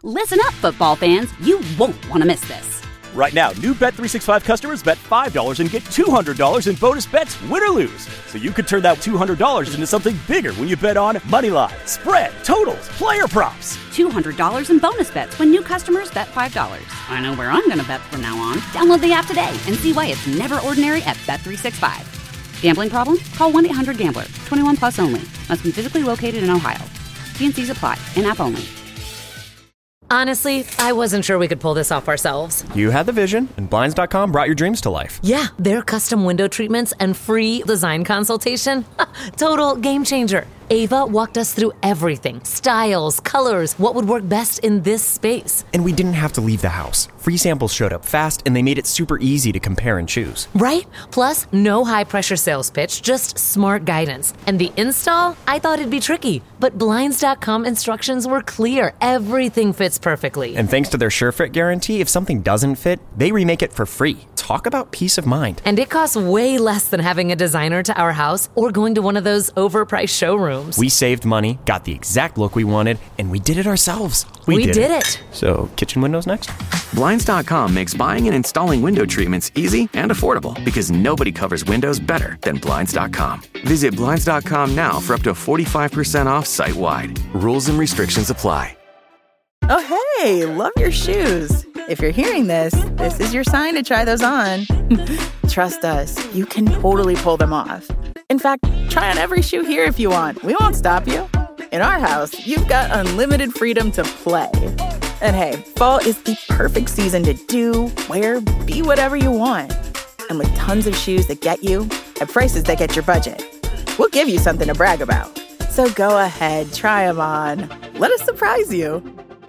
Listen up, football fans. You won't want to miss this. Right now, new Bet365 customers bet $5 and get $200 in bonus bets, win or lose. So you could turn that $200 into something bigger when you bet on money line, spread, totals, player props. $200 in bonus bets when new customers bet $5. I know where I'm going to bet from now on. Download the app today and see why it's never ordinary at Bet365. Gambling problem? Call 1-800-GAMBLER. 21 plus only. Must be physically located in Ohio. T&Cs apply. In-app only. Honestly, I wasn't sure we could pull this off ourselves. You had the vision, and Blinds.com brought your dreams to life. Yeah, their custom window treatments and free design consultation. Total game changer. Ava walked us through everything. Styles, colors, what would work best in this space. And we didn't have to leave the house. Free samples showed up fast, and they made it super easy to compare and choose. Right? Plus, no high-pressure sales pitch, just smart guidance. And the install? I thought it'd be tricky. But Blinds.com instructions were clear. Everything fits perfectly. And thanks to their SureFit guarantee, if something doesn't fit, they remake it for free. Talk about peace of mind. And it costs way less than having a designer to our house or going to one of those overpriced showrooms. We saved money, got the exact look we wanted, and we did it ourselves. We did it. So, kitchen windows next? Blinds.com makes buying and installing window treatments easy and affordable because nobody covers windows better than Blinds.com. Visit Blinds.com now for up to 45% off site-wide. Rules and restrictions apply. Oh, hey, love your shoes. If you're hearing this, this is your sign to try those on. Trust us, you can totally pull them off. In fact, try on every shoe here if you want. We won't stop you. In our house, you've got unlimited freedom to play. And hey, fall is the perfect season to do, wear, be whatever you want. And with tons of shoes that get you, at prices that get your budget, we'll give you something to brag about. So go ahead, try them on. Let us surprise you.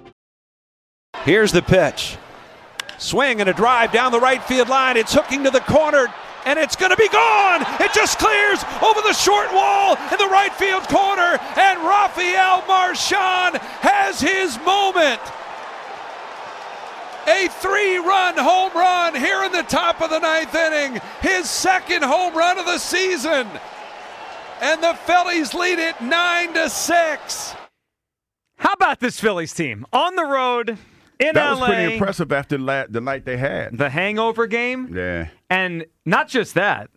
Here's the pitch. Swing and a drive down the right field line. It's hooking to the corner, and it's going to be gone. It just clears over the short wall in the right field corner, and Rafael Marchán has his moment. A 3-run home run here in the top of the ninth inning. His second home run of the season. And the Phillies lead it 9-6. How about this Phillies team? On the road in That LA. was pretty impressive after the night they had. The hangover game. Yeah. And not just that.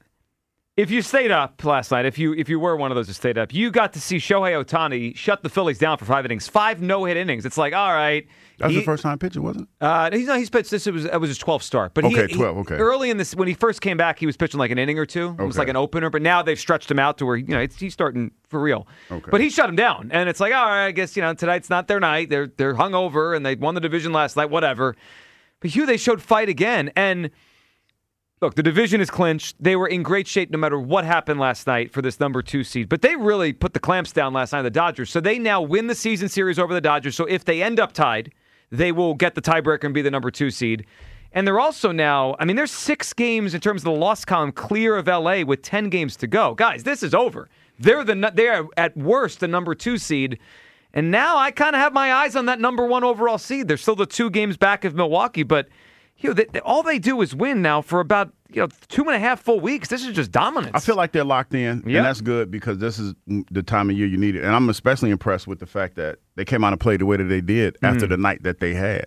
If you stayed up last night, if you were one of those who stayed up, you got to see Shohei Ohtani shut the Phillies down for 5 innings, 5 no-hit innings. It's like, all right. That's the first time pitching, wasn't it? He's pitched. It was his 12th start. But 12. Okay. Early in this, when he first came back, he was pitching like an inning or two. It was like an opener. But now they've stretched him out to where he's starting for real. Okay. But he shut him down, and it's like, all right, I guess tonight's not their night. They're hungover, and they won the division last night. Whatever. But Hugh, they showed fight again, and look, the division is clinched. They were in great shape no matter what happened last night for this number 2 seed. But they really put the clamps down last night, the Dodgers. So they now win the season series over the Dodgers. So if they end up tied, they will get the tiebreaker and be the number 2 seed. And they're also now, there's 6 games in terms of the loss column clear of LA with 10 games to go. Guys, this is over. They're at worst the number 2 seed. And now I kind of have my eyes on that number 1 overall seed. They're still the 2 games back of Milwaukee, but all they do is win now for about 2.5 full weeks. This is just dominance. I feel like they're locked in, and that's good because this is the time of year you need it. And I'm especially impressed with the fact that they came out and played the way that they did after the night that they had.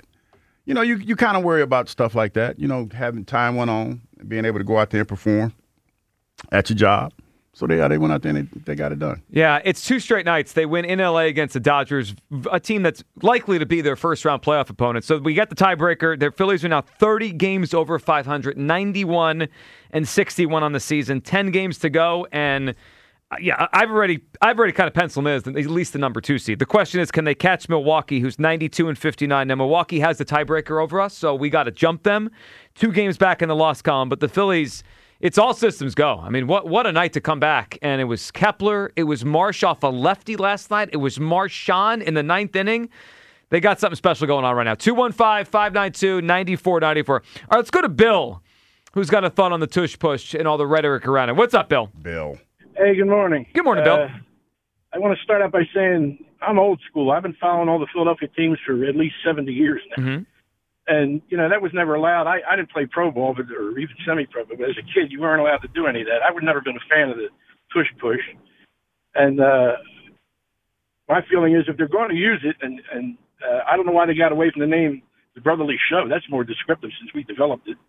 You kind of worry about stuff like that, having time went on, being able to go out there and perform at your job. So they went out there and they got it done. Yeah, it's 2 straight nights. They win in LA against the Dodgers, a team that's likely to be their first-round playoff opponent. So we got the tiebreaker. Their Phillies are now 30 games over 500, 91 and 61 on the season, 10 games to go. And I've already kind of penciled in as at least the number 2 seed. The question is, can they catch Milwaukee, who's 92 and 59? Now Milwaukee has the tiebreaker over us, so we got to jump them. 2 games back in the loss column, but the Phillies. It's all systems go. What a night to come back. And it was Kepler. It was Marsh off a lefty last night. It was Marchán in the 9th inning. They got something special going on right now. 215-592-9494. All right, let's go to Bill, who's got a thought on the tush push and all the rhetoric around it. What's up, Bill? Bill. Hey, good morning. Good morning, Bill. I want to start out by saying I'm old school. I've been following all the Philadelphia teams for at least 70 years now. Mm-hmm. And, that was never allowed. I didn't play pro ball or even semi-pro, but as a kid, you weren't allowed to do any of that. I would never been a fan of the tush push. And my feeling is if they're going to use it, and I don't know why they got away from the name the Brotherly Shove. That's more descriptive since we developed it,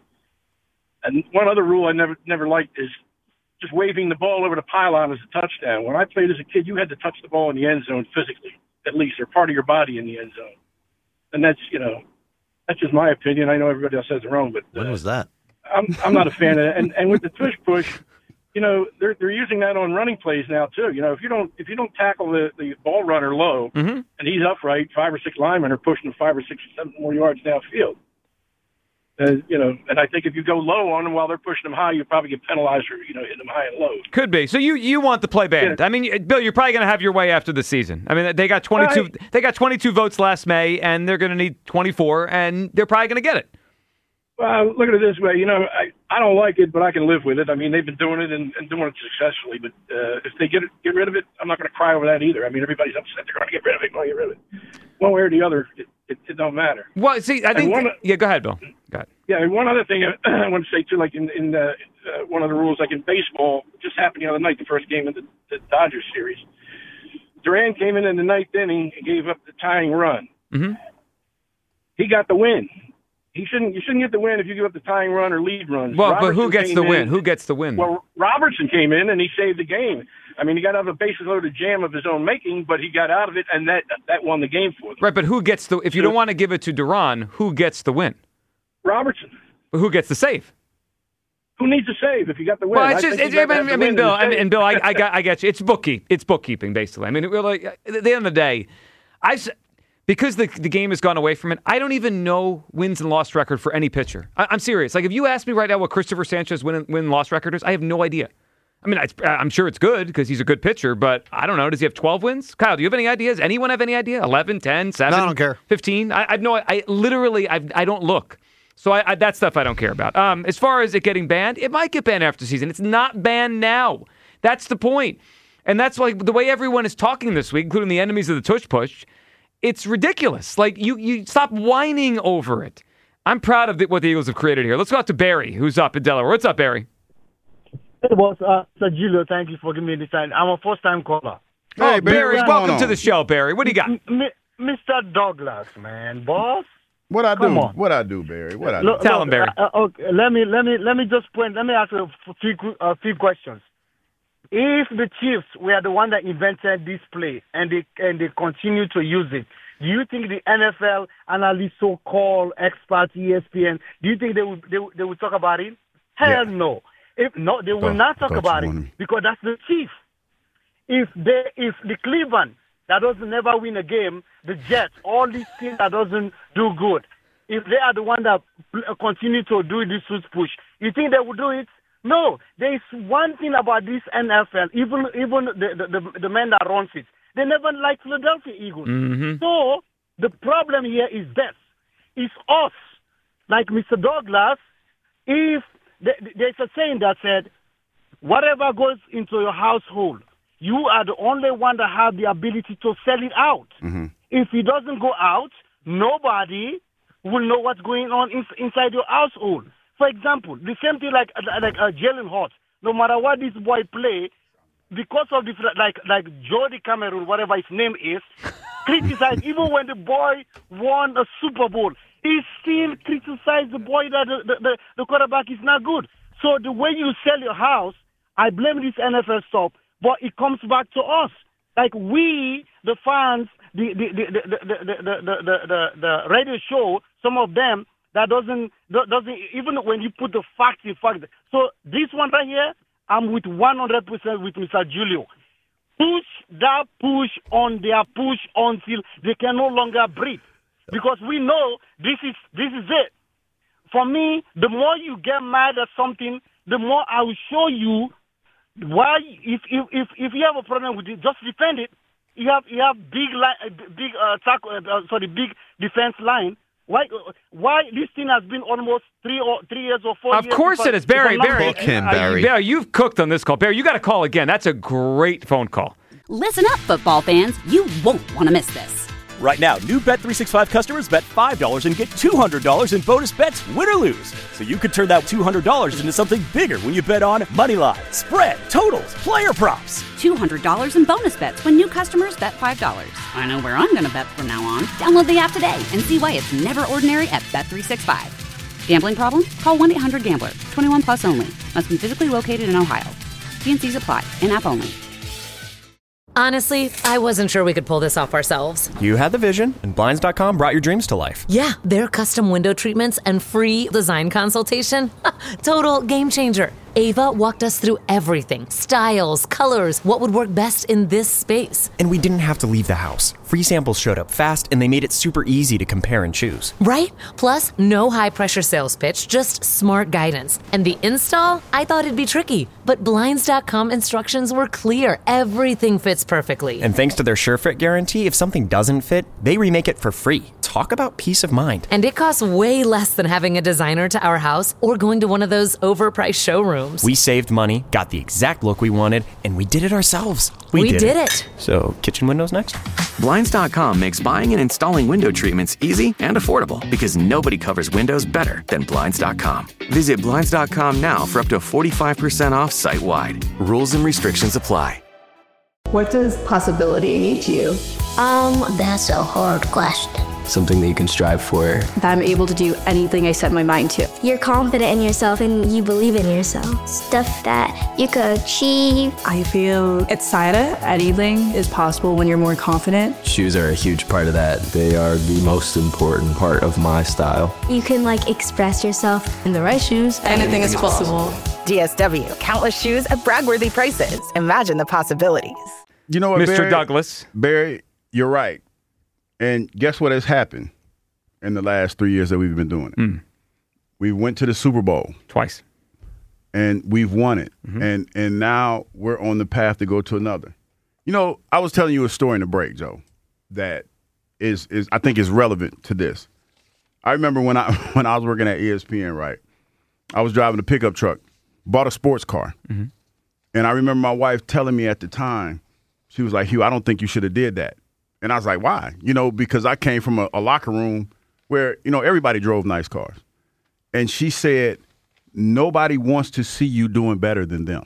And one other rule I never liked is just waving the ball over the pylon as a touchdown. When I played as a kid, you had to touch the ball in the end zone physically, at least, or part of your body in the end zone. And that's just my opinion. I know everybody else has their own, but when was that? I'm not a fan of it. And with the tush push, they're using that on running plays now too. If you don't tackle the ball runner low and he's upright, 5 or 6 linemen are pushing 5 or 6 or 7 more yards downfield. And I think if you go low on them while they're pushing them high, you'll probably get penalized for hitting them high and low. Could be. So you want the play banned? Yeah. I mean, Bill, you're probably going to have your way after the season. I mean, they got 22. They got 22 votes last May, and they're going to need 24, and they're probably going to get it. Well, look at it this way. I don't like it, but I can live with it. I mean, they've been doing it and doing it successfully. But if they get rid of it, I'm not going to cry over that either. I mean, everybody's upset they're going to get rid of it. Get rid of it. One way or the other, it don't matter. Well, see, I think. Go ahead, Bill. Go ahead. Yeah, and one other thing I want to say too, like in one of the rules, like in baseball, just happened the other night, the first game of the Dodgers series. Duran came in the 9th inning and gave up the tying run. Mm-hmm. He got the win. You shouldn't get the win if you give up the tying run or lead runs. Well, but who gets the win? Who gets the win? Well, Robertson came in and he saved the game. I mean, he got out of a bases-loaded jam of his own making, but he got out of it, and that won the game for them. Right, but who gets if you don't want to give it to Duran, who gets the win? Robertson. But who gets the save? Who needs a save if you got the win? Well, it's just, Bill, I get you. It's bookkeeping, basically. I mean, really, at the end of the day, because the game has gone away from it, I don't even know wins and loss record for any pitcher. I'm serious. Like, if you ask me right now what Christopher Sanchez win-loss record is, I have no idea. I mean, I'm sure it's good because he's a good pitcher, but I don't know. Does he have 12 wins? Kyle, do you have any ideas? Anyone have any idea? 11, 10, 7? No, I don't care. 15? I don't look. So that stuff I don't care about. As far as it getting banned, it might get banned after the season. It's not banned now. That's the point. And that's like the way everyone is talking this week, including the enemies of the tush push. It's ridiculous. Like, you stop whining over it. I'm proud of what the Eagles have created here. Let's go out to Barry, who's up in Delaware. What's up, Barry? Hey, boss. Sir Julio, thank you for giving me this time. I'm a first-time caller. Hey, Barry, welcome to the show, Barry. What do you got? Mr. Douglas, man, boss. What I do? What I do, Barry? What I do? Tell him, Barry. Okay, let me just point. Let me ask you a few questions. If the Chiefs were the one that invented this play and they continue to use it, do you think the NFL analysts, so-called experts, ESPN, do you think they would talk about it? Hell no. If no, they will not talk about it because that's the Chiefs. If the Cleveland that doesn't never win a game, the Jets, all these teams that doesn't do good, if they are the one that continue to do this push, you think they will do it? No. There is one thing about this NFL, even the men that runs it, they never like Philadelphia Eagles. Mm-hmm. So the problem here is this. It's us, like Mr. Douglas, if there's a saying that said, whatever goes into your household, you are the only one that have the ability to sell it out. Mm-hmm. If it doesn't go out, nobody will know what's going on inside your household. For example, the same thing like Jalen Hurts. No matter what this boy play, because of the like Jody Cameron, whatever his name is, criticized. Even when the boy won a Super Bowl, he still criticized the boy that the quarterback is not good. So the way you sell your house, I blame this NFL stuff, but it comes back to us. Like we, the fans, the radio show, some of them that doesn't even when you put the facts in fact. So this one right here, I'm with 100% with Mr. Julio. Push that push on their push until they can no longer breathe. Because we know this is it. For me, the more you get mad at something, the more I will show you why. If you have a problem with it, just defend it. You have big defense line. Why this thing has been almost 3 years or 4 years? Of course it is, Barry. Barry, you've cooked on this call. Barry, you got to call again. That's a great phone call. Listen up, football fans. You won't want to miss this. Right now, new Bet365 customers bet $5 and get $200 in bonus bets, win or lose. So you could turn that $200 into something bigger when you bet on moneyline, spread, totals, player props. $200 in bonus bets when new customers bet $5. I know where I'm going to bet from now on. Download the app today and see why it's never ordinary at Bet365. Gambling problem? Call 1-800-GAMBLER. 21 plus only. Must be physically located in Ohio. T&Cs apply. In-app only. Honestly, I wasn't sure we could pull this off ourselves. You had the vision, and Blinds.com brought your dreams to life. Yeah, their custom window treatments and free design consultation. Total game changer. Ava walked us through everything. Styles, colors, what would work best in this space. And we didn't have to leave the house. Free samples showed up fast, and they made it super easy to compare and choose. Right? Plus, no high-pressure sales pitch, just smart guidance. And the install? I thought it'd be tricky, but Blinds.com instructions were clear. Everything fits perfectly. And thanks to their SureFit guarantee, if something doesn't fit, they remake it for free. Talk about peace of mind. And it costs way less than having a designer to our house or going to one of those overpriced showrooms. We saved money, got the exact look we wanted, and we did it ourselves. We did it. So, kitchen windows next? Blinds.com makes buying and installing window treatments easy and affordable because nobody covers windows better than Blinds.com. Visit Blinds.com now for up to 45% off site-wide. Rules and restrictions apply. What does possibility mean to you? That's a hard question. Something that you can strive for. That I'm able to do anything I set my mind to. You're confident in yourself and you believe in yourself. Stuff that you could achieve. I feel excited. Anything is possible when you're more confident. Shoes are a huge part of that. They are the most important part of my style. You can express yourself. In the right shoes, anything is possible. DSW, countless shoes at brag-worthy prices. Imagine the possibilities. You know what, Mr. Barry? Douglas. Barry, you're right. And guess what has happened in the last 3 years that we've been doing it? We went to the Super Bowl. Twice. And we've won it. And now we're on the path to go to another. You know, I was telling you a story in the break, Joe, that is I think is relevant to this. I remember when I was working at ESPN, right? I was driving a pickup truck, bought a sports car. And I remember my wife telling me at the time, she was like, Hugh, I don't think you should have did that. And I was like, why? You know, because I came from a locker room where, you know, everybody drove nice cars. And she said, nobody wants to see you doing better than them.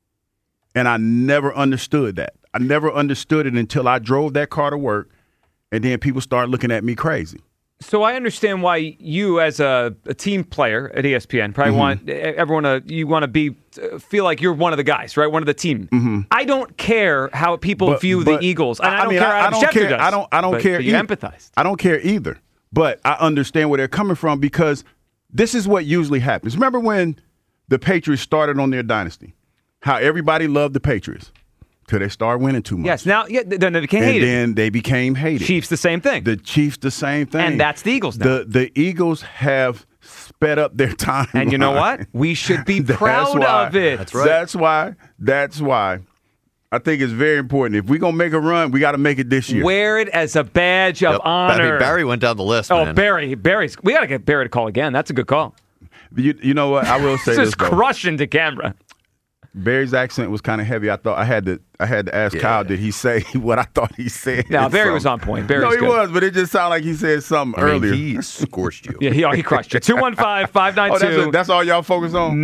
And I never understood that. I never understood it until I drove that car to work, and then people started looking at me crazy. So I understand why you, as a team player at ESPN, probably want everyone to feel like you're one of the guys, right? One of the team. I don't care how people view the Eagles. And I don't care how Adam Schefter does. I don't care. But you empathize. I don't care either. But I understand where they're coming from because this is what usually happens. Remember when the Patriots started on their dynasty? How everybody loved the Patriots. Till they start winning too much. Yes, now then they became hated. And then they became hated. Chiefs the same thing. The Chiefs the same thing. And that's the Eagles now. The Eagles have sped up their time. And you know what? We should be proud of it. That's right. That's why I think it's very important. If we're going to make a run, we got to make it this year. Wear it as a badge of honor. Barry went down the list, man. Barry's. We got to get Barry to call again. That's a good call. You know what? I will say this, just crush into camera. Barry's accent was kind of heavy. I thought I had to ask Kyle, did he say what I thought he said? No, Barry was on point. No, he was, but it just sounded like he said something earlier. He scorched you. Yeah, he crushed you. 215-592. That's all y'all focus on?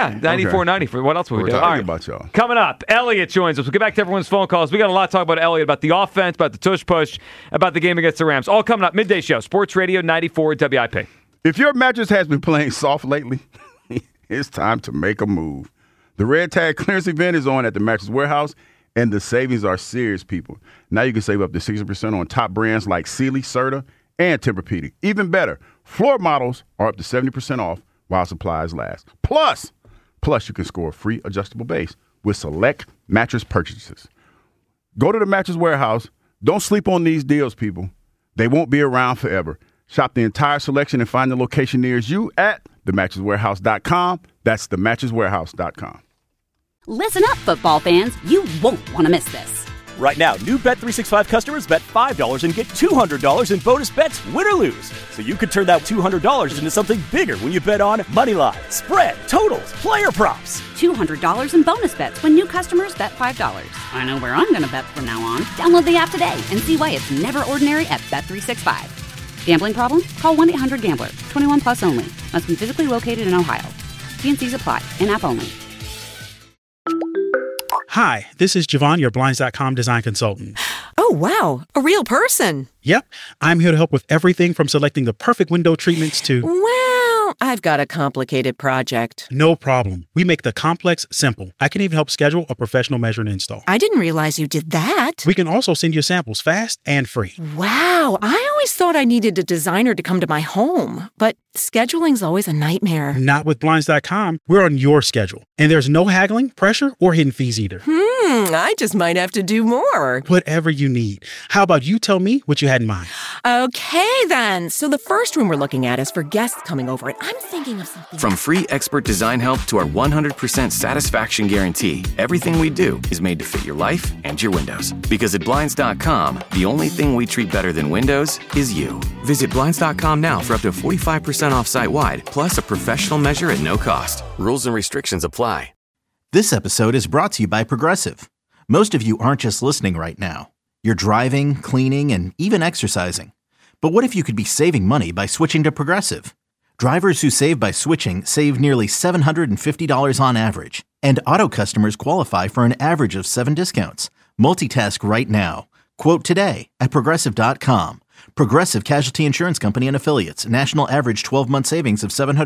94-90. What else would we do? We're talking about y'all. Coming up, Elliot joins us. We'll get back to everyone's phone calls. We got a lot to talk about Elliot, about the offense, about the tush push, about the game against the Rams. All coming up. Midday Show, Sports Radio 94 WIP. If your mattress has been playing soft lately, it's time to make a move. The Red Tag clearance event is on at the Mattress Warehouse, and the savings are serious, people. Now you can save up to 60% on top brands like Sealy, Serta, and Tempur-Pedic. Even better, floor models are up to 70% off while supplies last. Plus you can score a free adjustable base with select mattress purchases. Go to the Mattress Warehouse. Don't sleep on these deals, people. They won't be around forever. Shop the entire selection and find the location nearest you at themattresswarehouse.com. That's themattresswarehouse.com. Listen up, football fans. You won't want to miss this. Right now, new Bet365 customers bet $5 and get $200 in bonus bets, win or lose. So you could turn that $200 into something bigger when you bet on Moneyline, spread, totals, player props. $200 in bonus bets when new customers bet $5. I know where I'm going to bet from now on. Download the app today and see why it's never ordinary at Bet365. Gambling problem? Call 1-800-GAMBLER. 21 plus only. Must be physically located in Ohio. T&Cs apply. In-app only. Hi, this is Javon, your Blinds.com design consultant. Oh, wow. A real person. Yep. I'm here to help with everything from selecting the perfect window treatments to... Well, I've got a complicated project. No problem. We make the complex simple. I can even help schedule a professional measure and install. I didn't realize you did that. We can also send you samples fast and free. Wow. I always thought I needed a designer to come to my home, but scheduling's always a nightmare. Not with Blinds.com. We're on your schedule. And there's no haggling, pressure, or hidden fees either. I just might have to do more. Whatever you need. How about you tell me what you had in mind? Okay, then. So the first room we're looking at is for guests coming over, and I'm thinking of something. From free expert design help to our 100% satisfaction guarantee, everything we do is made to fit your life and your windows. Because at Blinds.com, the only thing we treat better than windows is you. Visit Blinds.com now for up to 45% off site-wide, plus a professional measure at no cost. Rules and restrictions apply. This episode is brought to you by Progressive. Most of you aren't just listening right now. You're driving, cleaning, and even exercising. But what if you could be saving money by switching to Progressive? Drivers who save by switching save nearly $750 on average. And auto customers qualify for an average of 7 discounts. Multitask right now. Quote today at Progressive.com. Progressive Casualty Insurance Company and Affiliates. National average 12-month savings of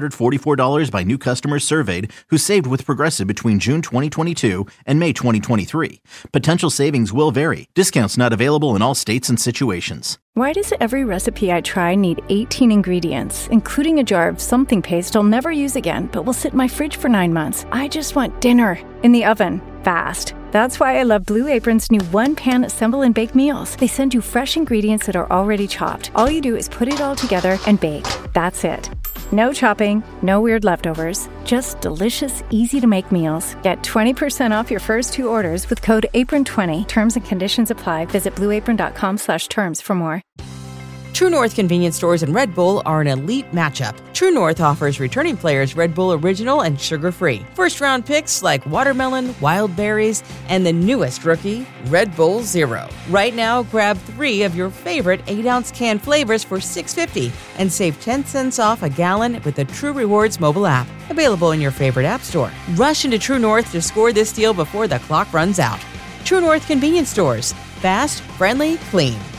$744 by new customers surveyed who saved with Progressive between June 2022 and May 2023. Potential savings will vary. Discounts not available in all states and situations. Why does every recipe I try need 18 ingredients, including a jar of something paste I'll never use again, but will sit in my fridge for 9 months? I just want dinner in the oven, fast. That's why I love Blue Apron's new one-pan assemble and bake meals. They send you fresh ingredients that are already chopped. All you do is put it all together and bake. That's it. No chopping, no weird leftovers, just delicious, easy-to-make meals. Get 20% off your first 2 orders with code APRON20. Terms and conditions apply. Visit blueapron.com/terms for more. True North convenience stores and Red Bull are an elite matchup. True North offers returning players Red Bull Original and sugar-free. First-round picks like watermelon, wild berries, and the newest rookie, Red Bull Zero. Right now, grab 3 of your favorite 8-ounce can flavors for $6.50 and save 10 cents off a gallon with the True Rewards mobile app. Available in your favorite app store. Rush into True North to score this deal before the clock runs out. True North convenience stores. Fast, friendly, clean.